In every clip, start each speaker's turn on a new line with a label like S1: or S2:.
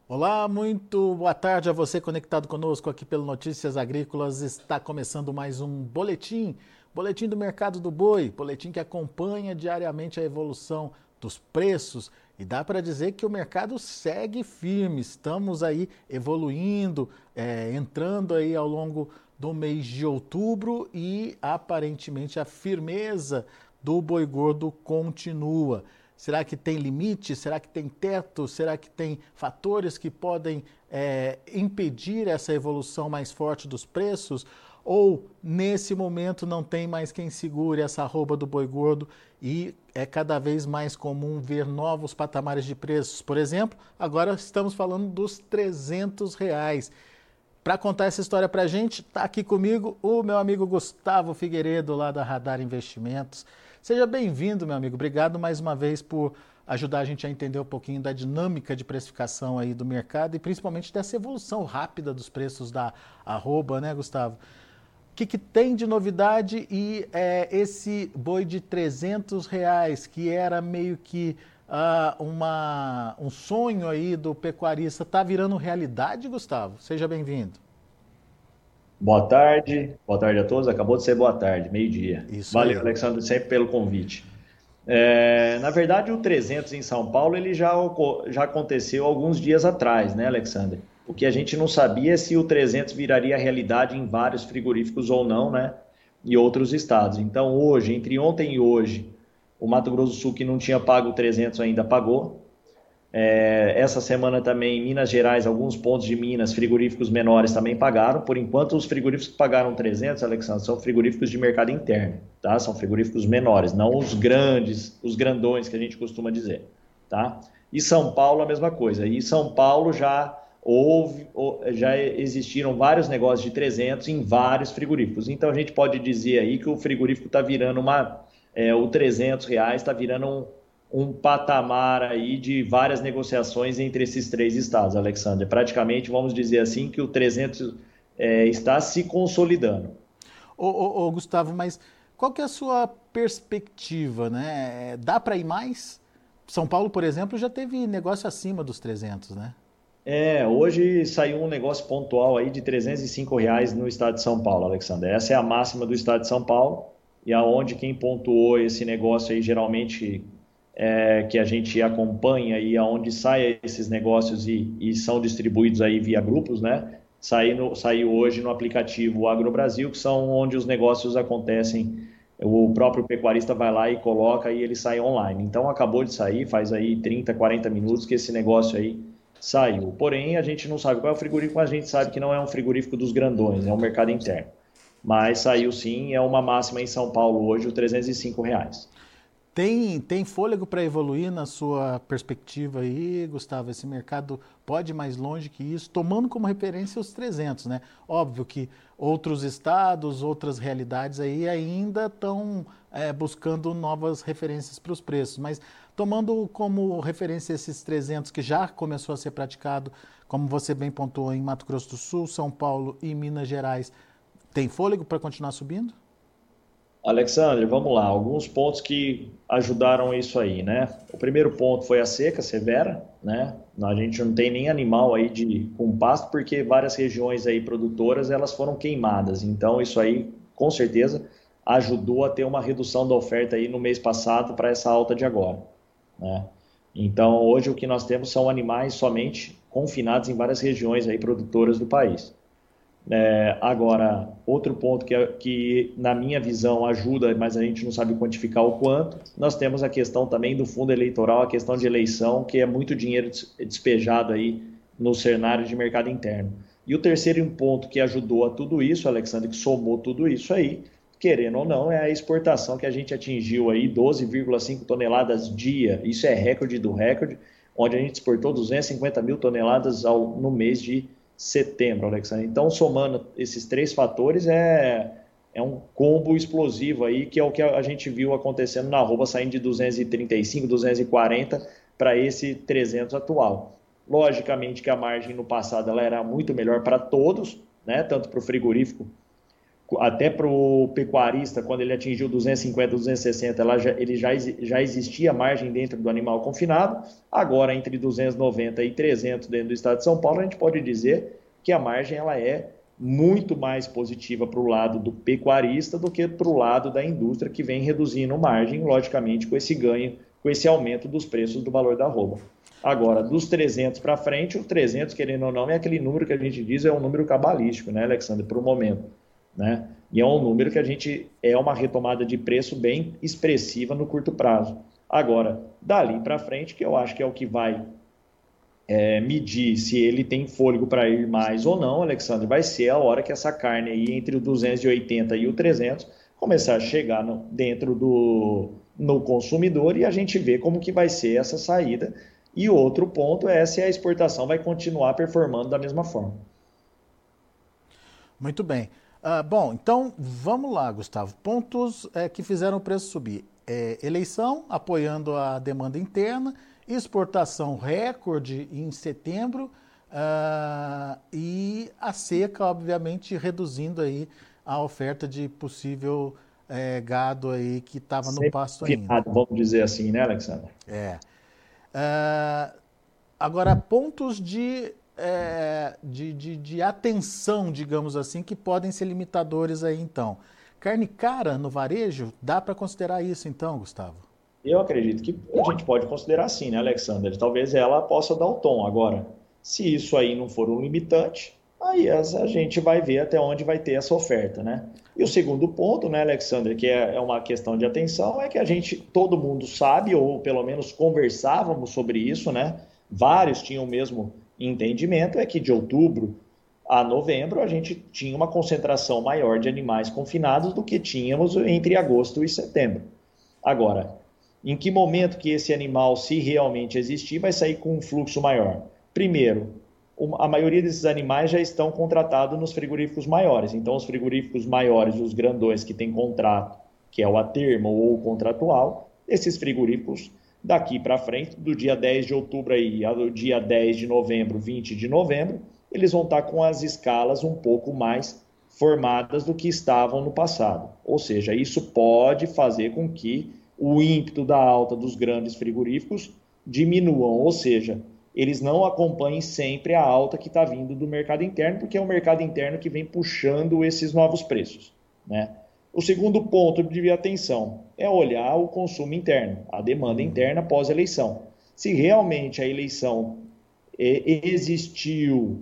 S1: Olá, muito boa tarde a você conectado conosco aqui pelo Notícias Agrícolas. Está começando mais um boletim do mercado do boi, boletim que acompanha diariamente a evolução dos preços e dá para dizer que o mercado segue firme. Estamos aí evoluindo, entrando aí ao longo do mês de outubro e aparentemente a firmeza do boi gordo continua. Será que tem limite? Será que tem teto? Será que tem fatores que podem impedir essa evolução mais forte dos preços? Ou nesse momento não tem mais quem segure essa arroba do boi gordo e é cada vez mais comum ver novos patamares de preços? Por exemplo, agora estamos falando dos R$ 300. Para contar essa história para a gente, está aqui comigo o meu amigo Gustavo Figueiredo, lá da Radar Investimentos. Seja bem-vindo, meu amigo. Obrigado mais uma vez por ajudar a gente a entender um pouquinho da dinâmica de precificação aí do mercado e principalmente dessa evolução rápida dos preços da arroba, né, Gustavo? O que tem de novidade e esse boi de R$ 300, que era meio que um sonho aí do pecuarista, está virando realidade, Gustavo? Seja bem-vindo.
S2: Boa tarde a todos. Acabou de ser boa tarde, meio-dia.
S1: Isso
S2: Valeu,
S1: aí.
S2: Alexandre, sempre pelo convite. Na verdade, o 300 em São Paulo ele já aconteceu alguns dias atrás, né, Alexandre? O que a gente não sabia é se o 300 viraria realidade em vários frigoríficos ou não, né? E outros estados. Então, hoje, entre ontem e hoje, o Mato Grosso do Sul, que não tinha pago o 300 ainda pagou. Essa semana também, em Minas Gerais, alguns pontos de Minas, frigoríficos menores também pagaram. Por enquanto, os frigoríficos que pagaram 300, Alexandre, são frigoríficos de mercado interno, tá? São frigoríficos menores, não os grandes, os grandões que a gente costuma dizer, tá? E São Paulo, a mesma coisa. E São Paulo já existiram vários negócios de 300 em vários frigoríficos. Então, a gente pode dizer aí que o frigorífico está virando o R$ 300 está virando um patamar aí de várias negociações entre esses três estados, Alexandre. Praticamente, vamos dizer assim, que o 300 está se consolidando.
S1: Ô, Gustavo, mas qual que é a sua perspectiva, né? Dá para ir mais? São Paulo, por exemplo, já teve negócio acima dos 300, né?
S2: Hoje saiu um negócio pontual aí de R$ 305 no estado de São Paulo, Alexandre. Essa é a máxima do estado de São Paulo e aonde quem pontuou esse negócio aí geralmente que a gente acompanha e aonde saem esses negócios e são distribuídos aí via grupos, né? Saiu hoje no aplicativo AgroBrasil, que são onde os negócios acontecem. O próprio pecuarista vai lá e coloca e ele sai online. Então acabou de sair, faz aí 30, 40 minutos que esse negócio aí saiu. Porém, a gente não sabe qual é o frigorífico, mas a gente sabe que não é um frigorífico dos grandões, é um mercado interno. Mas saiu sim, é uma máxima em São Paulo hoje, o R$ 305.
S1: Tem fôlego para evoluir na sua perspectiva aí, Gustavo? Esse mercado pode ir mais longe que isso, tomando como referência os 300, né? Óbvio que outros estados, outras realidades aí ainda estão buscando novas referências para os preços, mas tomando como referência esses 300 que já começou a ser praticado, como você bem pontuou, em Mato Grosso do Sul, São Paulo e Minas Gerais, tem fôlego para continuar subindo?
S2: Alexandre, vamos lá. Alguns pontos que ajudaram isso aí, né? O primeiro ponto foi a seca severa, né? A gente não tem nem animal aí com pasto, porque várias regiões aí produtoras elas foram queimadas. Então, isso aí, com certeza, ajudou a ter uma redução da oferta aí no mês passado para essa alta de agora, né? Então, hoje o que nós temos são animais somente confinados em várias regiões aí produtoras do país. Agora, outro ponto que, na minha visão, ajuda, mas a gente não sabe quantificar o quanto, nós temos a questão também do fundo eleitoral, a questão de eleição, que é muito dinheiro despejado aí no cenário de mercado interno. E o terceiro ponto que ajudou a tudo isso, Alexandre, que somou tudo isso aí, querendo ou não, é a exportação que a gente atingiu aí 12,5 toneladas dia. Isso é recorde do recorde, onde a gente exportou 250 mil toneladas no mês de setembro, Alexandre. Então, somando esses três fatores, é um combo explosivo aí, que é o que a gente viu acontecendo na arroba, saindo de 235, 240 para esse 300 atual. Logicamente que a margem no passado ela era muito melhor para todos, né? Tanto para o frigorífico até para o pecuarista, quando ele atingiu 250, 260, já existia margem dentro do animal confinado. Agora, entre 290 e 300 dentro do estado de São Paulo, a gente pode dizer que a margem ela é muito mais positiva para o lado do pecuarista do que para o lado da indústria, que vem reduzindo margem, logicamente, com esse ganho, com esse aumento dos preços do valor da arroba. Agora, dos 300 para frente, o 300, querendo ou não, é aquele número que a gente diz é um número cabalístico, né, Alexandre, para o momento, né? E é um número que é uma retomada de preço bem expressiva no curto prazo. Agora, dali para frente, que eu acho que é o que vai medir se ele tem fôlego para ir mais ou não, Alexandre, vai ser a hora que essa carne aí entre o 280 e o 300 começar a chegar no consumidor e a gente vê como que vai ser essa saída. E outro ponto é se a exportação vai continuar performando da mesma forma.
S1: Muito bem. Bom, então vamos lá, Gustavo. Pontos que fizeram o preço subir. Eleição, apoiando a demanda interna, exportação recorde em setembro e a seca, obviamente, reduzindo aí a oferta de possível gado aí que estava no pasto ainda.
S2: Vamos dizer assim, né, Alexandre?
S1: Agora, pontos de atenção, digamos assim, que podem ser limitadores aí, então. Carne cara no varejo, dá para considerar isso, então, Gustavo?
S2: Eu acredito que a gente pode considerar assim, né, Alexandre? Talvez ela possa dar o tom. Agora, se isso aí não for um limitante, aí a gente vai ver até onde vai ter essa oferta, né? E o segundo ponto, né, Alexandre, que é uma questão de atenção, é que todo mundo sabe, ou pelo menos conversávamos sobre isso, né? Vários tinham o mesmo entendimento, é que de outubro a novembro a gente tinha uma concentração maior de animais confinados do que tínhamos entre agosto e setembro. Agora, em que momento que esse animal, se realmente existir, vai sair com um fluxo maior? Primeiro, a maioria desses animais já estão contratados nos frigoríficos maiores. Então, os frigoríficos maiores, os grandões que têm contrato, que é o a termo ou o contratual, esses frigoríficos, daqui para frente, do dia 10 de outubro aí, ao dia 10 de novembro, 20 de novembro, eles vão estar com as escalas um pouco mais formadas do que estavam no passado. Ou seja, isso pode fazer com que o ímpeto da alta dos grandes frigoríficos diminuam, ou seja, eles não acompanhem sempre a alta que está vindo do mercado interno, porque é o mercado interno que vem puxando esses novos preços, né? O segundo ponto de atenção é olhar o consumo interno, a demanda interna pós-eleição. Se realmente a eleição existiu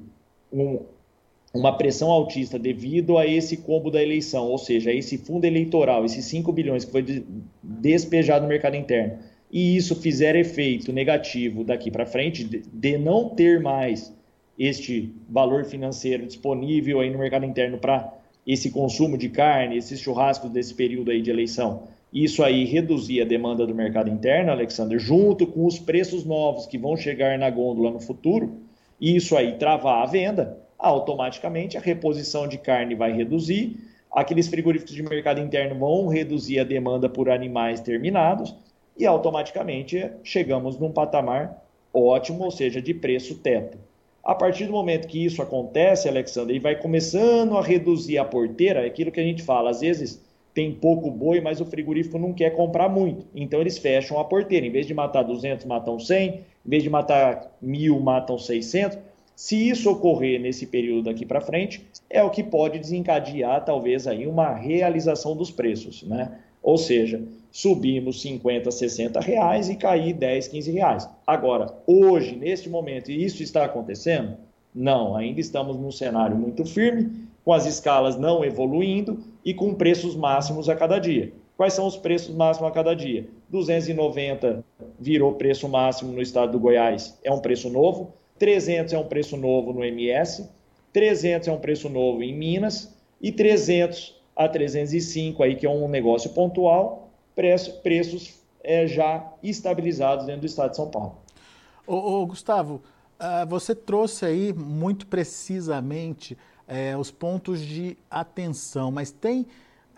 S2: uma pressão altista devido a esse combo da eleição, ou seja, esse fundo eleitoral, esses 5 bilhões que foi despejado no mercado interno, e isso fizer efeito negativo daqui para frente, de não ter mais este valor financeiro disponível aí no mercado interno para esse consumo de carne, esses churrascos desse período aí de eleição, isso aí reduzir a demanda do mercado interno, Alexandre, junto com os preços novos que vão chegar na gôndola no futuro, e isso aí travar a venda, automaticamente a reposição de carne vai reduzir, aqueles frigoríficos de mercado interno vão reduzir a demanda por animais terminados e automaticamente chegamos num patamar ótimo, ou seja, de preço teto. A partir do momento que isso acontece, Alexandre, e vai começando a reduzir a porteira, é aquilo que a gente fala, às vezes tem pouco boi, mas o frigorífico não quer comprar muito, então eles fecham a porteira, em vez de matar 200, matam 100, em vez de matar 1.000, matam 600. Se isso ocorrer nesse período daqui para frente, é o que pode desencadear talvez aí uma realização dos preços, né? Ou seja, subimos 50, 60 reais e cair 10, 15 reais. Agora, hoje, neste momento, isso está acontecendo? Não, ainda estamos num cenário muito firme, com as escalas não evoluindo e com preços máximos a cada dia. Quais são os preços máximos a cada dia? 290 virou preço máximo no estado do Goiás, é um preço novo. 300 é um preço novo no MS, 300 é um preço novo em Minas e 300 a 305 aí que é um negócio pontual, preços já estabilizados dentro do estado de São Paulo.
S1: Gustavo, você trouxe aí muito precisamente os pontos de atenção, mas tem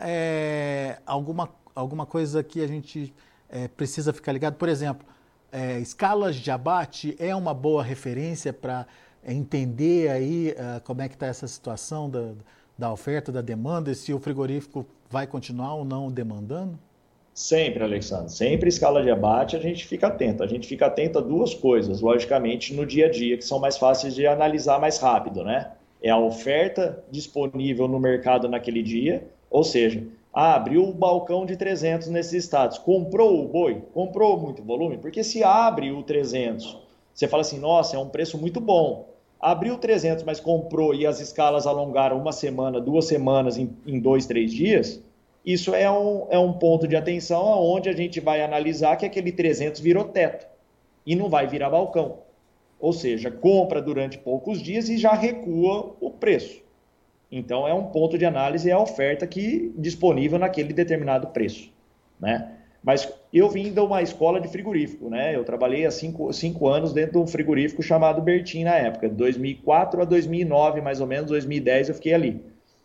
S1: alguma coisa que a gente precisa ficar ligado? Por exemplo, escalas de abate é uma boa referência para entender aí como é que está essa situação da oferta, da demanda, e se o frigorífico vai continuar ou não demandando?
S2: Sempre, Alexandre, sempre escala de abate, a gente fica atento. A gente fica atento a duas coisas, logicamente, no dia a dia, que são mais fáceis de analisar mais rápido, né? É a oferta disponível no mercado naquele dia, ou seja, abriu o balcão de 300 nesses estados, comprou o boi? Comprou muito volume? Porque se abre o 300, você fala assim, nossa, é um preço muito bom. Abriu 300, mas comprou e as escalas alongaram uma semana, 2 semanas em 2, 3 dias, isso é um ponto de atenção onde a gente vai analisar que aquele 300 virou teto e não vai virar balcão. Ou seja, compra durante poucos dias e já recua o preço. Então, é um ponto de análise, é a oferta que disponível naquele determinado preço, né? Mas eu vim de uma escola de frigorífico, né? Eu trabalhei há 5 anos dentro de um frigorífico chamado Bertin na época, de 2004 a 2009, mais ou menos, 2010 eu fiquei ali.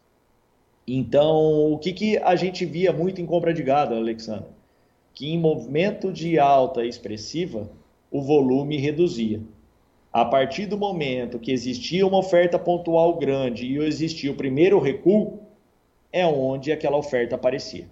S2: Então, o que a gente via muito em compra de gado, Alexandre? Que em movimento de alta expressiva, o volume reduzia. A partir do momento que existia uma oferta pontual grande e existia o primeiro recuo, é onde aquela oferta aparecia,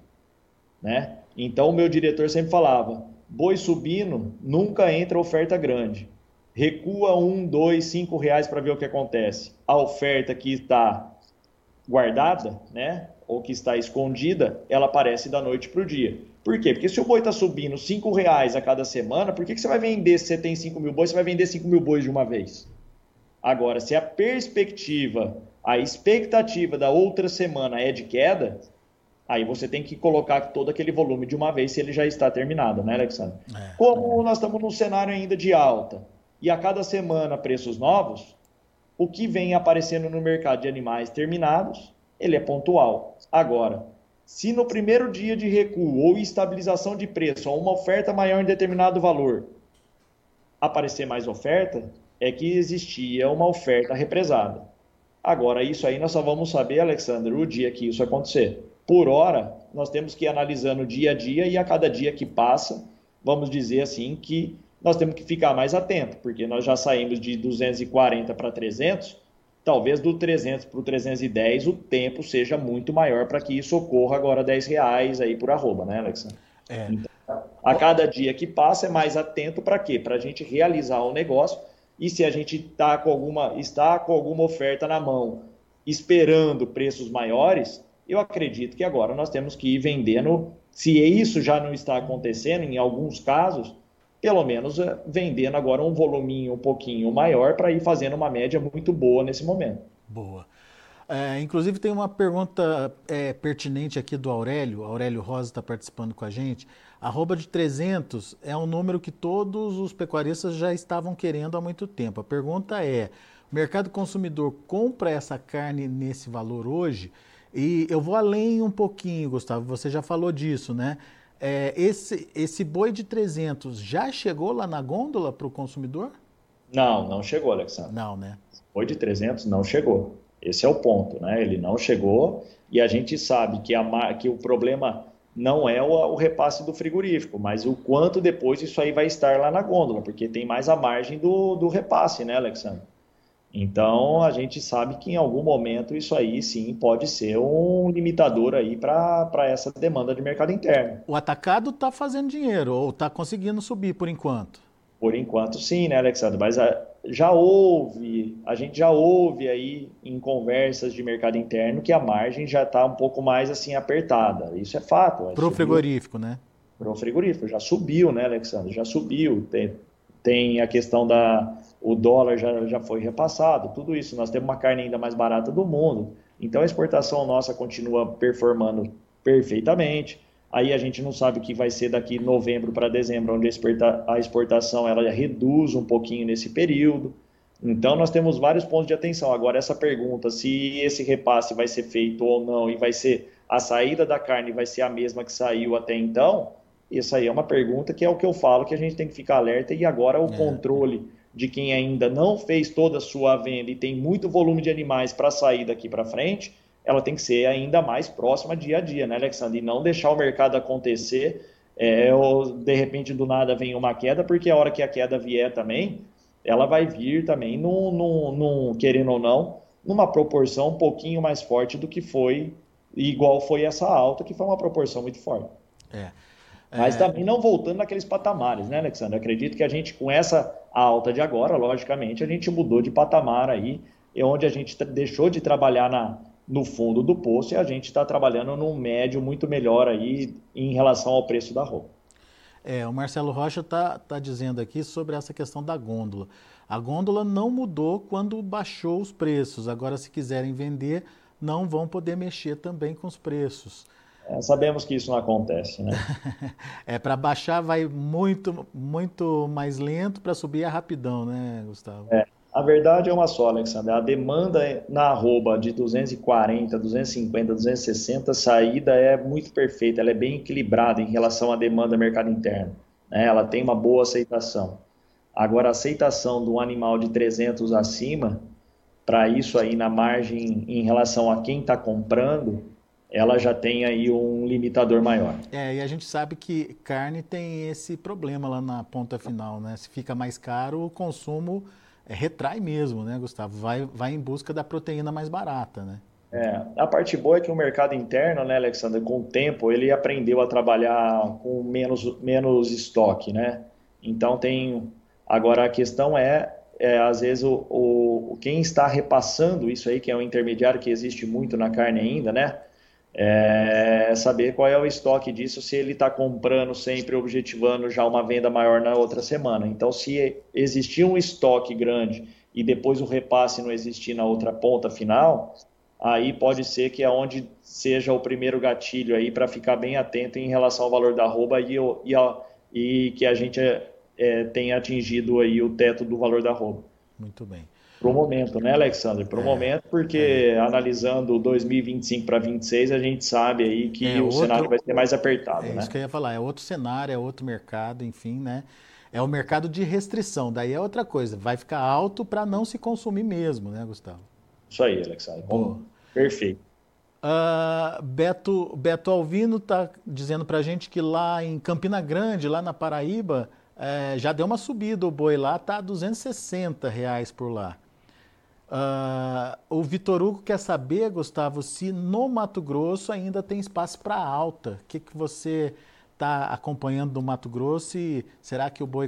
S2: né? Então, o meu diretor sempre falava, boi subindo, nunca entra oferta grande. Recua 1, 2, 5 reais para ver o que acontece. A oferta que está guardada, né, ou que está escondida, ela aparece da noite para o dia. Por quê? Porque se o boi está subindo 5 reais a cada semana, por que você vai vender, se você tem 5 mil bois, você vai vender 5 mil bois de uma vez? Agora, se a perspectiva, a expectativa da outra semana é de queda, aí você tem que colocar todo aquele volume de uma vez se ele já está terminado, né, Alexandre? Como nós estamos num cenário ainda de alta e a cada semana preços novos, o que vem aparecendo no mercado de animais terminados, ele é pontual. Agora, se no primeiro dia de recuo ou estabilização de preço, ou uma oferta maior em determinado valor, aparecer mais oferta, é que existia uma oferta represada. Agora, isso aí nós só vamos saber, Alexandre, o dia que isso acontecer. Por hora, nós temos que ir analisando dia a dia e a cada dia que passa, vamos dizer assim, que nós temos que ficar mais atento, porque nós já saímos de 240 para 300, talvez do 300 para o 310 o tempo seja muito maior para que isso ocorra agora 10 reais aí por arroba, né, Alexandre? Então, a cada dia que passa é mais atento para quê? Para a gente realizar o negócio e se a gente está com alguma oferta na mão, esperando preços maiores, eu acredito que agora nós temos que ir vendendo, se isso já não está acontecendo, em alguns casos, pelo menos vendendo agora um voluminho um pouquinho maior para ir fazendo uma média muito boa nesse momento.
S1: Boa. Inclusive tem uma pergunta pertinente aqui do Aurélio. Aurélio Rosa está participando com a gente. Arroba de 300 é um número que todos os pecuaristas já estavam querendo há muito tempo. A pergunta é, o mercado consumidor compra essa carne nesse valor hoje? E eu vou além um pouquinho, Gustavo, você já falou disso, né? Esse boi de 300 já chegou lá na gôndola para o consumidor?
S2: Não, não chegou, Alexandre.
S1: Não, né?
S2: Boi de 300 não chegou. Esse é o ponto, né? Ele não chegou e a gente sabe que o problema não é o repasse do frigorífico, mas o quanto depois isso aí vai estar lá na gôndola, porque tem mais a margem do repasse, né, Alexandre? Então, a gente sabe que em algum momento isso aí sim pode ser um limitador aí para essa demanda de mercado interno.
S1: O atacado está fazendo dinheiro ou está conseguindo subir por enquanto?
S2: Por enquanto sim, né, Alexandre? Mas a gente já ouve aí em conversas de mercado interno que a margem já está um pouco mais assim apertada. Isso é fato.
S1: Para o frigorífico, né?
S2: Para o frigorífico, já subiu, né, Alexandre? Já subiu. Tem a questão o dólar já foi repassado, tudo isso. Nós temos uma carne ainda mais barata do mundo. Então a exportação nossa continua performando perfeitamente. Aí a gente não sabe o que vai ser daqui novembro para dezembro, onde a exportação ela reduz um pouquinho nesse período. Então nós temos vários pontos de atenção. Agora essa pergunta, se esse repasse vai ser feito ou não e a saída da carne vai ser a mesma que saiu até então, isso aí é uma pergunta que é o que eu falo, que a gente tem que ficar alerta e agora o controle de quem ainda não fez toda a sua venda e tem muito volume de animais para sair daqui para frente, ela tem que ser ainda mais próxima dia a dia, né, Alexandre? E não deixar o mercado acontecer, ou de repente do nada vem uma queda, porque a hora que a queda vier também, ela vai vir também, querendo ou não, numa proporção um pouquinho mais forte do que foi, igual foi essa alta, que foi uma proporção muito forte.
S1: É.
S2: Mas também não voltando naqueles patamares, né, Alexandre? Acredito que a gente, com essa alta de agora, logicamente, a gente mudou de patamar aí, e onde a gente deixou de trabalhar no fundo do poço e a gente está trabalhando num médio muito melhor aí em relação ao preço da roupa.
S1: O Marcelo Rocha tá dizendo aqui sobre essa questão da gôndola. A gôndola não mudou quando baixou os preços. Agora, se quiserem vender, não vão poder mexer também com os preços.
S2: Sabemos que isso não acontece, né?
S1: Para baixar vai muito, muito mais lento, para subir é rapidão, né, Gustavo?
S2: A verdade é uma só, Alexandre. A demanda na arroba de 240, 250, 260, saída é muito perfeita, ela é bem equilibrada em relação à demanda mercado interno, né? Ela tem uma boa aceitação. Agora, a aceitação de um animal de 300 acima, para isso aí na margem em relação a quem está comprando, ela já tem aí um limitador maior.
S1: E a gente sabe que carne tem esse problema lá na ponta final, né? Se fica mais caro, o consumo retrai mesmo, né, Gustavo? Vai em busca da proteína mais barata, né?
S2: A parte boa é que o mercado interno, né, Alexandre, com o tempo, ele aprendeu a trabalhar com menos estoque, né? Então tem. Agora a questão às vezes, quem está repassando isso aí, que é um intermediário que existe muito na carne ainda, né? Saber qual é o estoque disso, se ele está comprando sempre, objetivando já uma venda maior na outra semana. Então, se existir um estoque grande e depois o repasse não existir na outra ponta final, aí pode ser que é onde seja o primeiro gatilho aí para ficar bem atento em relação ao valor da arroba e que a gente tenha atingido aí o teto do valor da arroba.
S1: Muito bem.
S2: Para o momento, né, Alexandre? Para o momento, porque analisando 2025 para 2026, a gente sabe aí que o cenário vai ser mais apertado, né?
S1: Isso que eu ia falar, é outro cenário, é outro mercado, enfim, né? É o mercado de restrição, daí é outra coisa, vai ficar alto para não se consumir mesmo, né, Gustavo?
S2: Isso aí, Alexandre. Perfeito.
S1: Beto Alvino está dizendo para a gente que lá em Campina Grande, lá na Paraíba, já deu uma subida o boi lá, está R$ 260 por lá. O Vitor Hugo quer saber, Gustavo, se no Mato Grosso ainda tem espaço para alta. O que você está acompanhando do Mato Grosso e será que o boi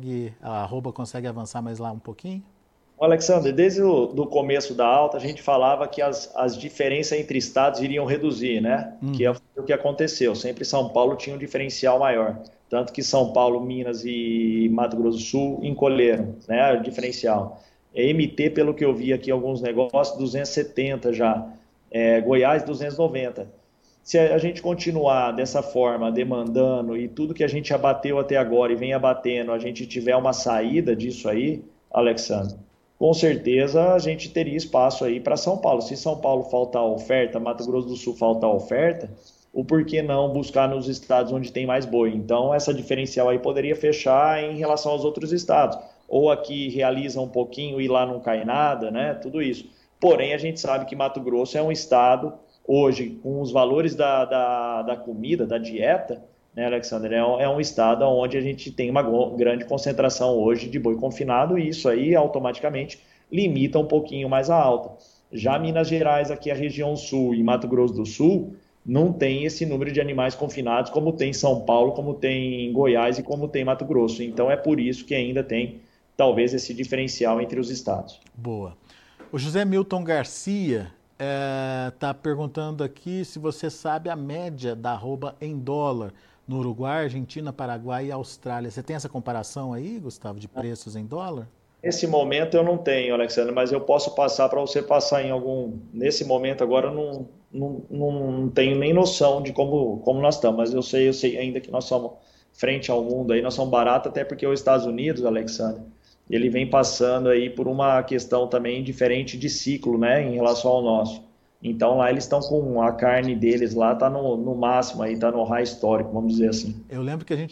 S1: a arroba consegue avançar mais lá um pouquinho?
S2: Alexandre, desde o começo da alta, a gente falava que as diferenças entre estados iriam reduzir, né? Que é o que aconteceu. Sempre São Paulo tinha um diferencial maior. Tanto que São Paulo, Minas e Mato Grosso do Sul encolheram, né? O diferencial. MT, pelo que eu vi aqui, alguns negócios, 270 já. Goiás, 290. Se a gente continuar dessa forma, demandando, e tudo que a gente abateu até agora e vem abatendo, a gente tiver uma saída disso aí, Alexandre, com certeza a gente teria espaço aí para São Paulo. Se São Paulo faltar oferta, Mato Grosso do Sul faltar oferta, o porquê não buscar nos estados onde tem mais boi? Então, essa diferencial aí poderia fechar em relação aos outros estados. Ou aqui realiza um pouquinho e lá não cai nada, né? Tudo isso. Porém, a gente sabe que Mato Grosso é um estado, hoje, com os valores da comida, da dieta, né, Alexandre? É um estado onde a gente tem uma grande concentração hoje de boi confinado e isso aí automaticamente limita um pouquinho mais a alta. Já Minas Gerais, aqui a região sul e Mato Grosso do Sul, não tem esse número de animais confinados como tem São Paulo, como tem Goiás e como tem Mato Grosso. Então é por isso que ainda tem talvez esse diferencial entre os estados.
S1: Boa. O José Milton Garcia está perguntando aqui se você sabe a média da arroba em dólar no Uruguai, Argentina, Paraguai e Austrália. Você tem essa comparação aí, Gustavo, de preços em dólar?
S2: Nesse momento eu não tenho, Alexandre, mas eu posso passar para você passar em algum... Nesse momento agora eu não tenho nem noção de como nós estamos, mas eu sei ainda que nós somos frente ao mundo aí, nós somos baratos, até porque os Estados Unidos, Alexandre, ele vem passando aí por uma questão também diferente de ciclo, né, em relação ao nosso. Então lá eles estão com a carne deles lá, tá no máximo aí, tá no high histórico, vamos dizer assim.
S1: Eu lembro que a gente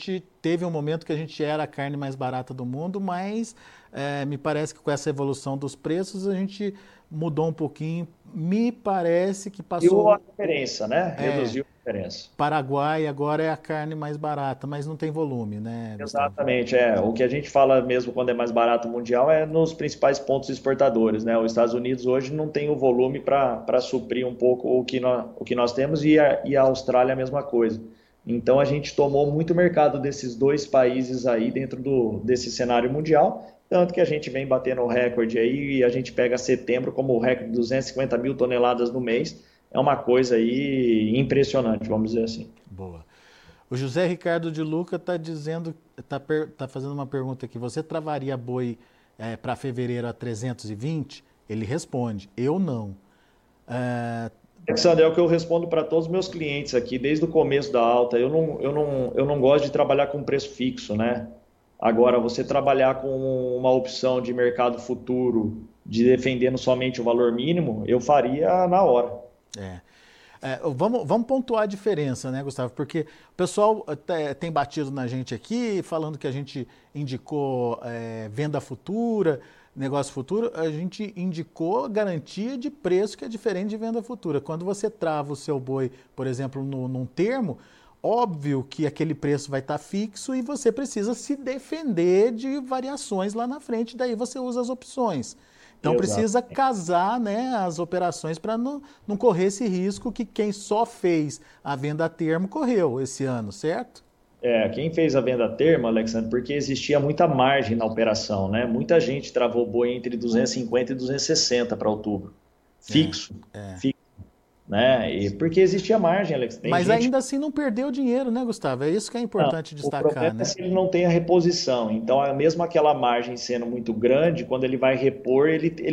S1: teve um momento que a gente era a carne mais barata do mundo, mas me parece que com essa evolução dos preços a gente mudou um pouquinho. Me parece que passou...
S2: E a diferença, né? Reduziu a diferença.
S1: Paraguai agora é a carne mais barata, mas não tem volume, né, Gustavo?
S2: Exatamente, o que a gente fala mesmo quando é mais barato mundial é nos principais pontos exportadores, né? Os Estados Unidos hoje não tem o volume para suprir um pouco o que nós temos e a Austrália a mesma coisa. Então a gente tomou muito mercado desses dois países aí dentro desse cenário mundial, tanto que a gente vem batendo o recorde aí e a gente pega setembro como o recorde de 250 mil toneladas no mês. É uma coisa aí impressionante, vamos dizer assim.
S1: Boa. O José Ricardo de Luca está dizendo, tá fazendo uma pergunta aqui. Você travaria boi para fevereiro a 320? Ele responde, eu não.
S2: Alexandre, é o que eu respondo para todos os meus clientes aqui, desde o começo da alta. Eu não gosto de trabalhar com preço fixo, né? Agora, você trabalhar com uma opção de mercado futuro, de defendendo somente o valor mínimo, eu faria na hora.
S1: Vamos pontuar a diferença, né, Gustavo? Porque o pessoal tem batido na gente aqui, falando que a gente indicou venda futura, negócio futuro. A gente indicou garantia de preço, que é diferente de venda futura. Quando você trava o seu boi, por exemplo, num termo, óbvio que aquele preço vai estar fixo e você precisa se defender de variações lá na frente, daí você usa as opções. Então precisa casar, né, as operações para não correr esse risco que quem só fez a venda a termo correu esse ano, certo?
S2: Quem fez a venda a termo, Alexandre, porque existia muita margem na operação, né? Muita gente travou boi entre 250 e 260 para outubro. Fixo. Fixo, né? E porque existia margem, Alex.
S1: Mas ainda assim não perdeu dinheiro, né, Gustavo? É isso que é importante destacar,
S2: o problema
S1: né?
S2: é se ele não tem a reposição. Então, mesmo aquela margem sendo muito grande, quando ele vai repor,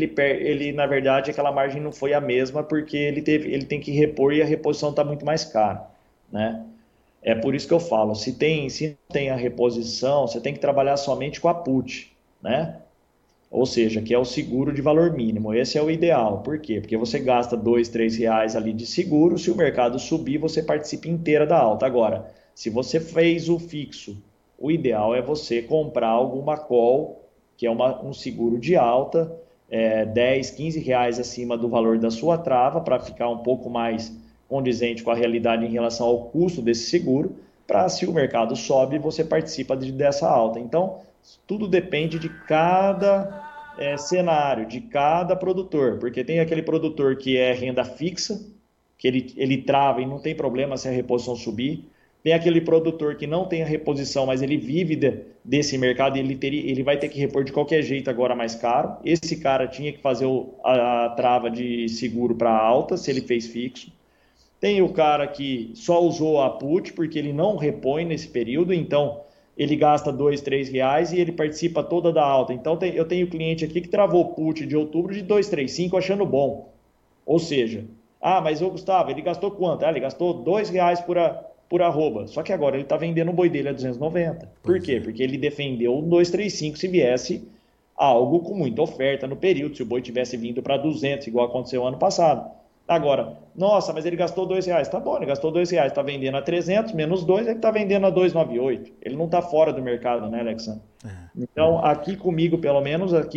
S2: ele na verdade, aquela margem não foi a mesma, porque ele tem que repor e a reposição está muito mais cara, né? É por isso que eu falo, se não tem a reposição, você tem que trabalhar somente com a put, né? Ou seja, que é o seguro de valor mínimo. Esse é o ideal. Por quê? Porque você gasta R$ 2, R$ 3 ali de seguro, se o mercado subir, você participa inteira da alta. Agora, se você fez o fixo, o ideal é você comprar alguma call, que é um seguro de alta, R$ 10, R$ 15 acima do valor da sua trava, para ficar um pouco mais condizente com a realidade em relação ao custo desse seguro, para se o mercado sobe, você participa dessa alta. Então, tudo depende de cada cenário, de cada produtor, porque tem aquele produtor que é renda fixa, que ele trava e não tem problema se a reposição subir. Tem aquele produtor que não tem a reposição, mas ele vive desse mercado e ele vai ter que repor de qualquer jeito agora mais caro. Esse cara tinha que fazer a trava de seguro para alta, se ele fez fixo. Tem o cara que só usou a put porque ele não repõe nesse período, então ele gasta R$ 2, R$ 3 e ele participa toda da alta. Então eu tenho cliente aqui que travou put de outubro de 235 achando bom. Ou seja, mas o Gustavo, ele gastou quanto? Ele gastou R$ 2 por arroba. Só que agora ele está vendendo o boi dele a 290. Por quê? Porque ele defendeu o 235 se viesse algo com muita oferta no período, se o boi tivesse vindo para 200, igual aconteceu ano passado. Agora, nossa, mas ele gastou R$ 2. Tá bom, ele gastou R$ 2, está vendendo a 300, menos 2, ele está vendendo a 298. Ele não está fora do mercado, né, Alexandre? Então, aqui comigo, pelo menos, aqui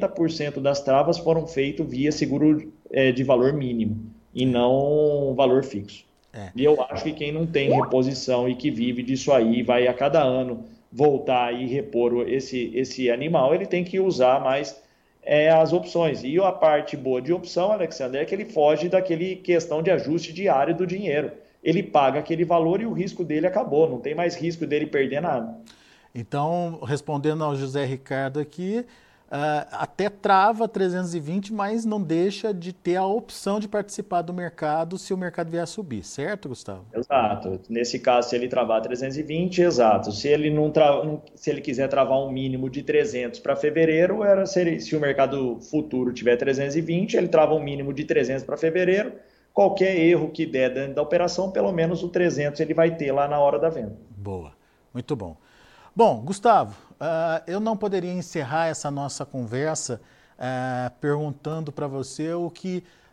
S2: 90% das travas foram feitas via seguro de valor mínimo e não valor fixo. E eu acho que quem não tem reposição e que vive disso aí, vai a cada ano voltar e repor esse animal, ele tem que usar mais as opções. E a parte boa de opção, Alexandre, é que ele foge daquele questão de ajuste diário do dinheiro. Ele paga aquele valor e o risco dele acabou, não tem mais risco dele perder nada.
S1: Então, respondendo ao José Ricardo aqui, até trava 320, mas não deixa de ter a opção de participar do mercado se o mercado vier a subir, certo, Gustavo?
S2: Exato. Nesse caso, se ele travar 320, exato. Se ele se ele quiser travar um mínimo de 300 para fevereiro, se o mercado futuro tiver 320, ele trava um mínimo de 300 para fevereiro. Qualquer erro que der dentro da operação, pelo menos o 300 ele vai ter lá na hora da venda.
S1: Boa, muito bom. Bom, Gustavo, eu não poderia encerrar essa nossa conversa perguntando para você o que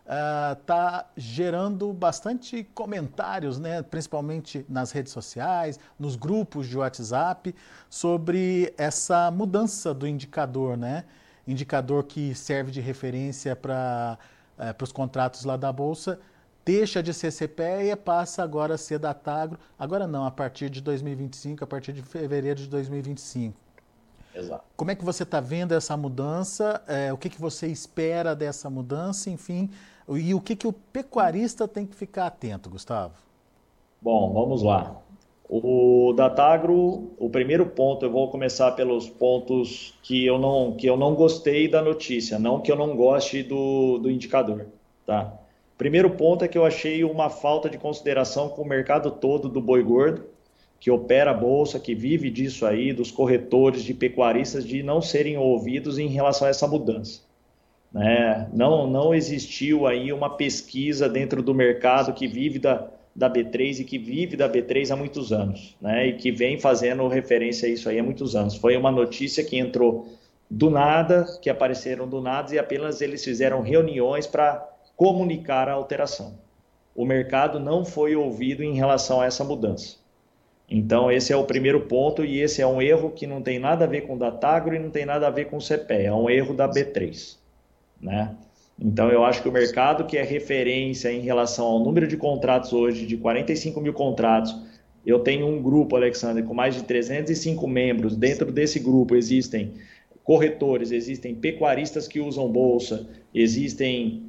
S1: está gerando bastante comentários, né, principalmente nas redes sociais, nos grupos de WhatsApp, sobre essa mudança do indicador, né? Indicador que serve de referência para os contratos lá da Bolsa, deixa de ser CPEA e passa agora a ser Datagro, agora não, a partir de 2025, a partir de fevereiro de 2025.
S2: Exato.
S1: Como é que você está vendo essa mudança? O que você espera dessa mudança? Enfim, e o que o pecuarista tem que ficar atento, Gustavo?
S2: Bom, vamos lá. O Datagro, o primeiro ponto, eu vou começar pelos pontos que eu não gostei da notícia, não que eu não goste do indicador, tá? Primeiro ponto é que eu achei uma falta de consideração com o mercado todo do boi gordo, que opera a bolsa, que vive disso aí, dos corretores, de pecuaristas, de não serem ouvidos em relação a essa mudança, né? Não existiu aí uma pesquisa dentro do mercado que vive da B3 e que vive da B3 há muitos anos, né? E que vem fazendo referência a isso aí há muitos anos. Foi uma notícia que entrou do nada, que apareceram do nada e apenas eles fizeram reuniões para comunicar a alteração. O mercado não foi ouvido em relação a essa mudança. Então esse é o primeiro ponto e esse é um erro que não tem nada a ver com o Datagro e não tem nada a ver com o CPEA, é um erro da B3, né? Então eu acho que o mercado que é referência em relação ao número de contratos hoje, de 45 mil contratos, eu tenho um grupo, Alexandre, com mais de 305 membros, dentro desse grupo existem corretores, existem pecuaristas que usam bolsa, existem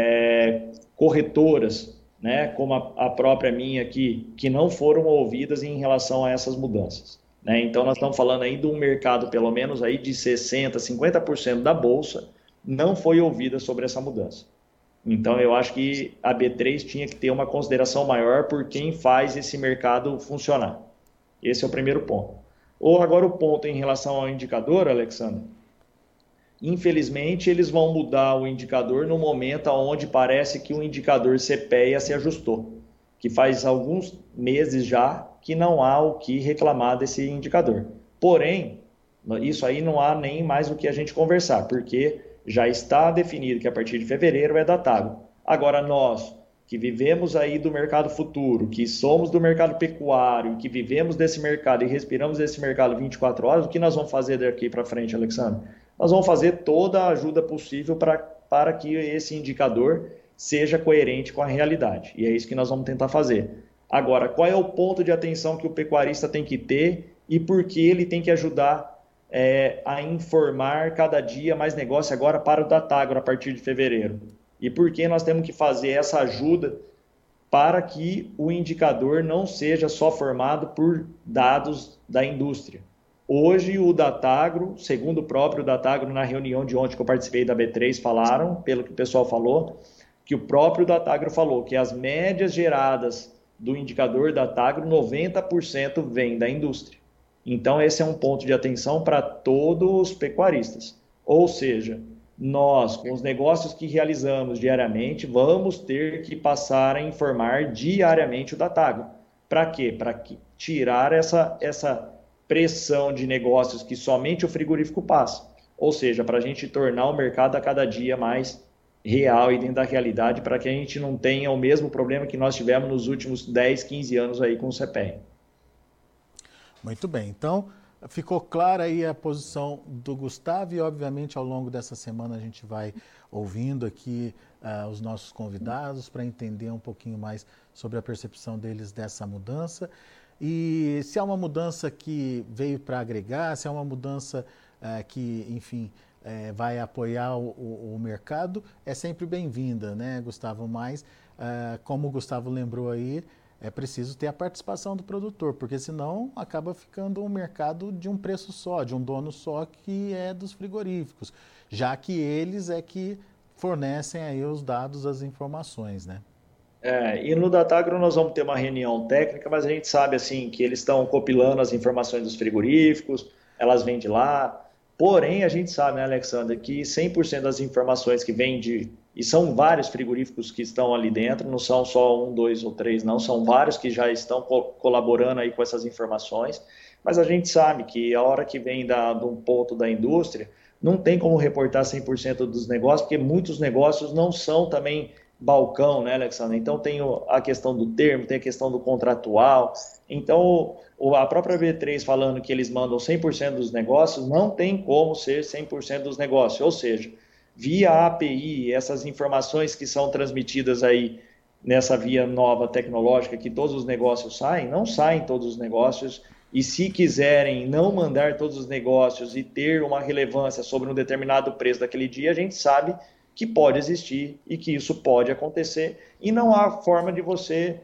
S2: corretoras, né, como a própria minha aqui, que não foram ouvidas em relação a essas mudanças, né? Então nós estamos falando aí de um mercado pelo menos aí de 60%, 50% da bolsa não foi ouvida sobre essa mudança. Então eu acho que a B3 tinha que ter uma consideração maior por quem faz esse mercado funcionar. Esse é o primeiro ponto. Ou agora o ponto em relação ao indicador, Alexandre. Infelizmente, eles vão mudar o indicador no momento onde parece que o indicador CPEA se ajustou, que faz alguns meses já que não há o que reclamar desse indicador. Porém, isso aí não há nem mais o que a gente conversar, porque já está definido que a partir de fevereiro é Datagro. Agora nós, que vivemos aí do mercado futuro, que somos do mercado pecuário, que vivemos desse mercado e respiramos desse mercado 24 horas, o que nós vamos fazer daqui para frente, Alexandre? Nós vamos fazer toda a ajuda possível para que esse indicador seja coerente com a realidade. E é isso que nós vamos tentar fazer. Agora, qual é o ponto de atenção que o pecuarista tem que ter e por que ele tem que ajudar a informar cada dia mais negócio agora para o Datagro a partir de fevereiro? E por que nós temos que fazer essa ajuda para que o indicador não seja só formado por dados da indústria? Hoje o Datagro, segundo o próprio Datagro, na reunião de ontem que eu participei da B3, falaram, pelo que o pessoal falou, que o próprio Datagro falou que as médias geradas do indicador Datagro, 90% vem da indústria. Então esse é um ponto de atenção para todos os pecuaristas. Ou seja, nós, com os negócios que realizamos diariamente, vamos ter que passar a informar diariamente o Datagro. Para quê? Para tirar essa pressão de negócios que somente o frigorífico passa. Ou seja, para a gente tornar o mercado a cada dia mais real e dentro da realidade, para que a gente não tenha o mesmo problema que nós tivemos nos últimos 10, 15 anos aí com o CPEA.
S1: Muito bem, então ficou clara aí a posição do Gustavo e obviamente ao longo dessa semana a gente vai ouvindo aqui os nossos convidados para entender um pouquinho mais sobre a percepção deles dessa mudança. E se é uma mudança que veio para agregar, se é uma mudança que, enfim, vai apoiar o mercado, é sempre bem-vinda, né, Gustavo? Mas, como o Gustavo lembrou aí, é preciso ter a participação do produtor, porque senão acaba ficando um mercado de um preço só, de um dono só, que é dos frigoríficos, já que eles é que fornecem aí os dados, as informações, né?
S2: E no Datagro nós vamos ter uma reunião técnica, mas a gente sabe assim que eles estão compilando as informações dos frigoríficos, elas vêm de lá. Porém, a gente sabe, né, Alexandre, que 100% das informações que vêm e são vários frigoríficos que estão ali dentro, não são só um, dois ou três, não, são vários que já estão colaborando aí com essas informações, mas a gente sabe que a hora que vem de um ponto da indústria, não tem como reportar 100% dos negócios, porque muitos negócios não são também balcão, né, Alexandre? Então tem a questão do termo, tem a questão do contratual. Então, a própria B3 falando que eles mandam 100% dos negócios, não tem como ser 100% dos negócios. Ou seja, via API, essas informações que são transmitidas aí nessa via nova tecnológica, que todos os negócios saem, não saem todos os negócios. E se quiserem não mandar todos os negócios e ter uma relevância sobre um determinado preço daquele dia, a gente sabe que pode existir e que isso pode acontecer. E não há forma de você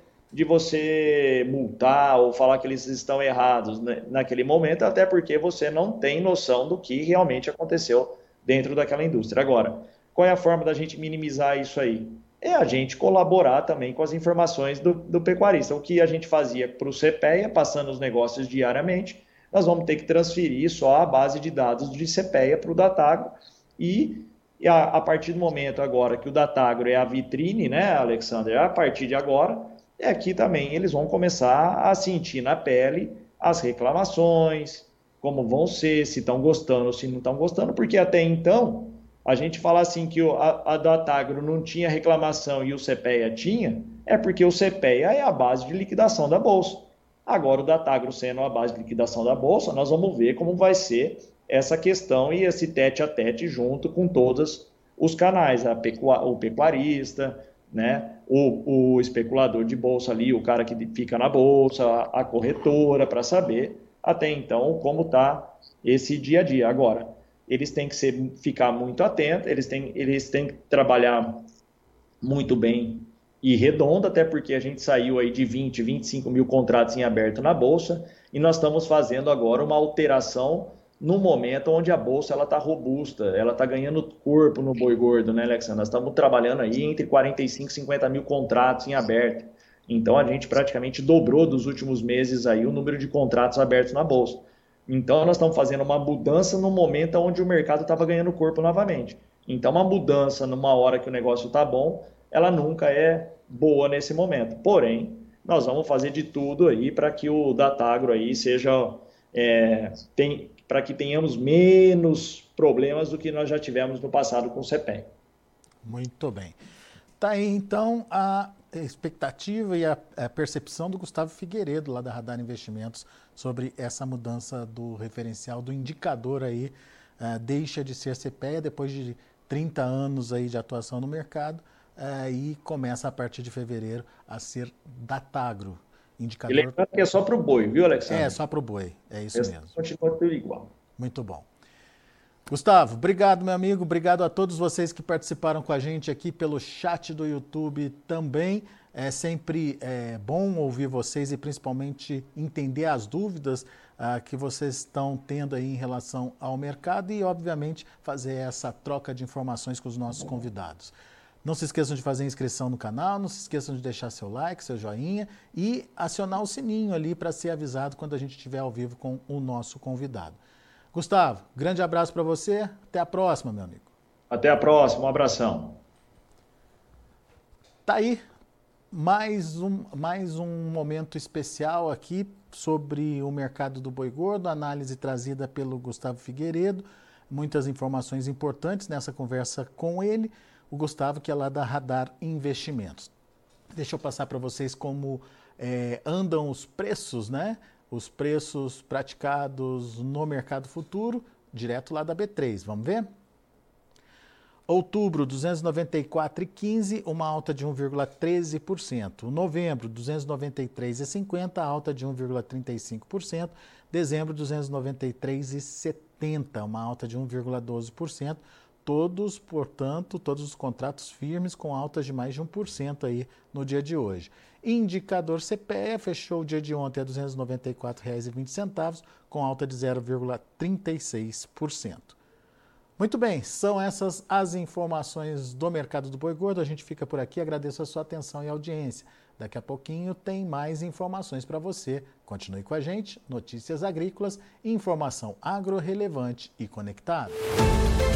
S2: multar ou falar que eles estão errados naquele momento, até porque você não tem noção do que realmente aconteceu dentro daquela indústria. Agora, qual é a forma da gente minimizar isso aí? É a gente colaborar também com as informações do pecuarista. O que a gente fazia para o CPEA, passando os negócios diariamente, nós vamos ter que transferir só a base de dados de CPEA para o Datagro e a partir do momento agora que o Datagro é a vitrine, né, Alexandre? A partir de agora, aqui também eles vão começar a sentir na pele as reclamações, como vão ser, se estão gostando ou se não estão gostando, porque até então a gente fala assim que a Datagro não tinha reclamação e o CPEA tinha, é porque o CPEA é a base de liquidação da Bolsa. Agora o Datagro sendo a base de liquidação da Bolsa, nós vamos ver como vai ser essa questão e esse tete a tete junto com todos os canais, o pecuarista, né? O especulador de bolsa ali, o cara que fica na bolsa, a corretora, para saber até então como está esse dia a dia. Agora, eles têm que ficar muito atentos, eles têm que trabalhar muito bem e redondo, até porque a gente saiu aí de 20, 25 mil contratos em aberto na Bolsa e nós estamos fazendo agora uma alteração no momento onde a Bolsa está robusta, ela está ganhando corpo no boi gordo, né, Alexandre? Nós estamos trabalhando aí entre 45 e 50 mil contratos em aberto. Então, a gente praticamente dobrou dos últimos meses aí o número de contratos abertos na Bolsa. Então, nós estamos fazendo uma mudança no momento onde o mercado estava ganhando corpo novamente. Então, uma mudança numa hora que o negócio está bom, ela nunca é boa nesse momento. Porém, nós vamos fazer de tudo aí para que o Datagro aí seja... para que tenhamos menos problemas do que nós já tivemos no passado com o CPEA.
S1: Muito bem. Está aí, então, a expectativa e a percepção do Gustavo Figueiredo, lá da Radar Investimentos, sobre essa mudança do referencial, do indicador aí, deixa de ser CPEA depois de 30 anos aí de atuação no mercado e começa a partir de fevereiro a ser Datagro. Indicador...
S2: E lembrando que é só para o boi, viu, Alexandre?
S1: É, só para o boi, é isso mesmo.
S2: Continua tudo igual.
S1: Muito bom. Gustavo, obrigado, meu amigo, obrigado a todos vocês que participaram com a gente aqui pelo chat do YouTube também. É sempre bom ouvir vocês e principalmente entender as dúvidas que vocês estão tendo aí em relação ao mercado e, obviamente, fazer essa troca de informações com os nossos convidados. Não se esqueçam de fazer inscrição no canal, não se esqueçam de deixar seu like, seu joinha e acionar o sininho ali para ser avisado quando a gente estiver ao vivo com o nosso convidado. Gustavo, grande abraço para você, até a próxima, meu amigo.
S2: Até a próxima, um abração.
S1: Tá aí mais um momento especial aqui sobre o mercado do boi gordo, análise trazida pelo Gustavo Figueiredo, muitas informações importantes nessa conversa com ele. O Gustavo, que é lá da Radar Investimentos. Deixa eu passar para vocês como andam os preços, né? Os preços praticados no mercado futuro, direto lá da B3. Vamos ver? Outubro, 294,15, uma alta de 1,13%. Novembro, 293,50, alta de 1,35%. Dezembro, 293,70, uma alta de 1,12%. Todos, portanto, todos os contratos firmes com altas de mais de 1% aí no dia de hoje. Indicador CPEA fechou o dia de ontem a R$ 294,20, com alta de 0,36%. Muito bem, são essas as informações do mercado do boi gordo. A gente fica por aqui, agradeço a sua atenção e audiência. Daqui a pouquinho tem mais informações para você. Continue com a gente, notícias agrícolas, informação agro relevante e conectada.